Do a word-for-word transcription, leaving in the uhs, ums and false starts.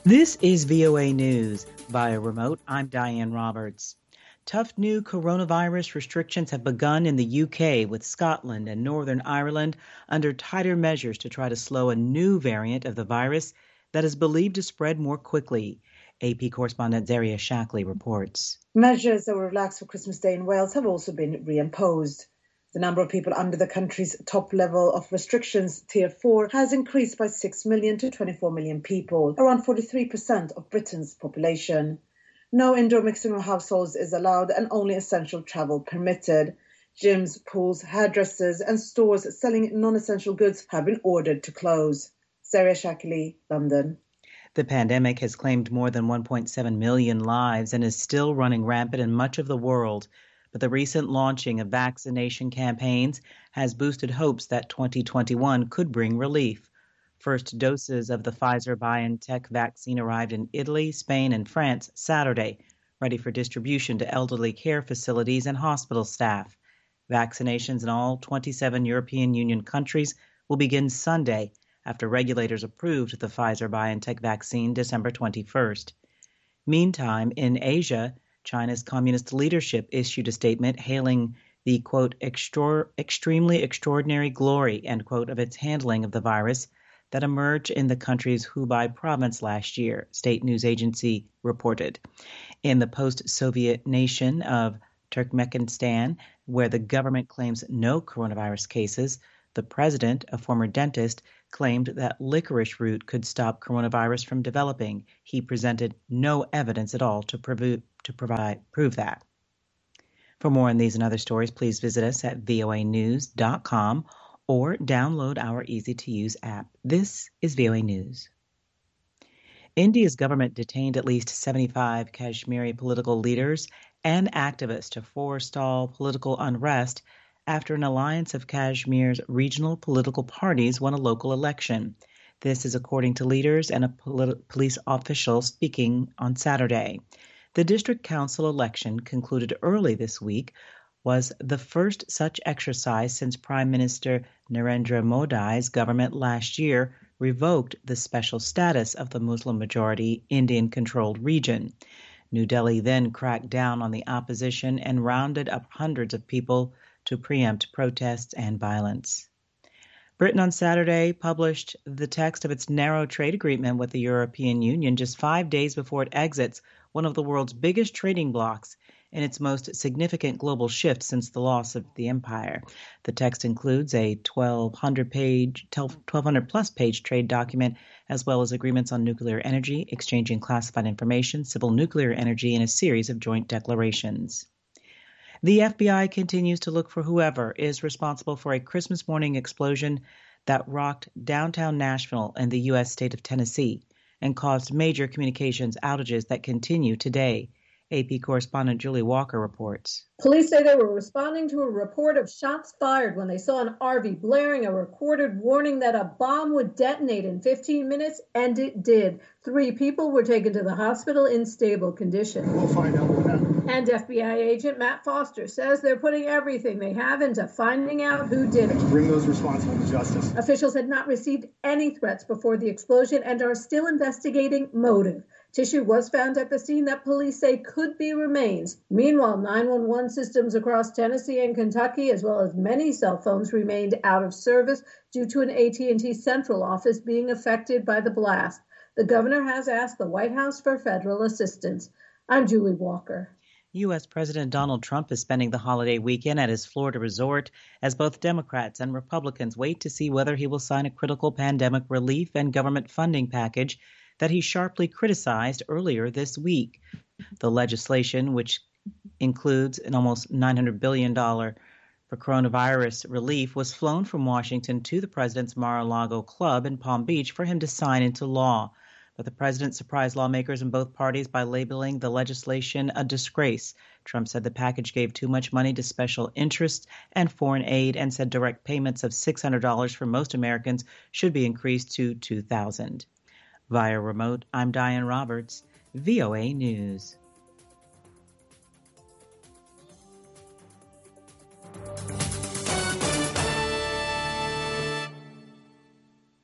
This is V O A News. Via remote, I'm Diane Roberts. Tough new coronavirus restrictions have begun in the U K, with Scotland and Northern Ireland under tighter measures to try to slow a new variant of the virus that is believed to spread more quickly. A P correspondent Zaria Shackley reports. Measures that were relaxed for Christmas Day in Wales have also been reimposed. The number of people under the country's top level of restrictions, Tier four, has increased by six million to twenty-four million people, around forty-three percent of Britain's population. No indoor mixing of households is allowed and only essential travel permitted. Gyms, pools, hairdressers and stores selling non-essential goods have been ordered to close. Zaria Shackley, London. The pandemic has claimed more than one point seven million lives and is still running rampant in much of the world. But the recent launching of vaccination campaigns has boosted hopes that twenty twenty-one could bring relief. First doses of the Pfizer-BioNTech vaccine arrived in Italy, Spain, and France Saturday, ready for distribution to elderly care facilities and hospital staff. Vaccinations in all twenty-seven European Union countries will begin Sunday after regulators approved the Pfizer-BioNTech vaccine December twenty-first. Meantime, in Asia, China's communist leadership issued a statement hailing the, quote, extra- extremely extraordinary glory, end quote, of its handling of the virus that emerged in the country's Hubei province last year, state news agency reported. In the post-Soviet nation of Turkmenistan, where the government claims no coronavirus cases, the president, a former dentist, claimed that licorice root could stop coronavirus from developing. He presented no evidence at all to prove, to provide, prove that. For more on these and other stories, please visit us at V O A news dot com or download our easy-to-use app. This is V O A News. India's government detained at least seventy-five Kashmiri political leaders and activists to forestall political unrest after an alliance of Kashmir's regional political parties won a local election. This is according to leaders and a polit- police official speaking on Saturday. The district council election, concluded early this week, was the first such exercise since Prime Minister Narendra Modi's government last year revoked the special status of the Muslim-majority Indian-controlled region. New Delhi then cracked down on the opposition and rounded up hundreds of people to preempt protests and violence. Britain on Saturday published the text of its narrow trade agreement with the European Union just five days before it exits one of the world's biggest trading blocs in its most significant global shift since the loss of the empire. The text includes a twelve hundred page, twelve hundred plus page trade document, as well as agreements on nuclear energy, exchanging classified information, civil nuclear energy, and a series of joint declarations. The F B I continues to look for whoever is responsible for a Christmas morning explosion that rocked downtown Nashville in the U S state of Tennessee and caused major communications outages that continue today. A P correspondent Julie Walker reports. Police say they were responding to a report of shots fired when they saw an R V blaring a recorded warning that a bomb would detonate in fifteen minutes, and it did. Three people were taken to the hospital in stable condition. We'll find out what happened. And F B I agent Matt Foster says they're putting everything they have into finding out who did it. To bring those responsible to justice. Officials had not received any threats before the explosion and are still investigating motive. Tissue was found at the scene that police say could be remains. Meanwhile, nine one one systems across Tennessee and Kentucky, as well as many cell phones, remained out of service due to an A T and T central office being affected by the blast. The governor has asked the White House for federal assistance. I'm Julie Walker. U S. President Donald Trump is spending the holiday weekend at his Florida resort as both Democrats and Republicans wait to see whether he will sign a critical pandemic relief and government funding package that he sharply criticized earlier this week. The legislation, which includes an almost nine hundred billion dollars for coronavirus relief, was flown from Washington to the president's Mar-a-Lago club in Palm Beach for him to sign into law. But the president surprised lawmakers in both parties by labeling the legislation a disgrace. Trump said the package gave too much money to special interests and foreign aid and said direct payments of six hundred dollars for most Americans should be increased to two thousand dollars. Via remote, I'm Diane Roberts, V O A News.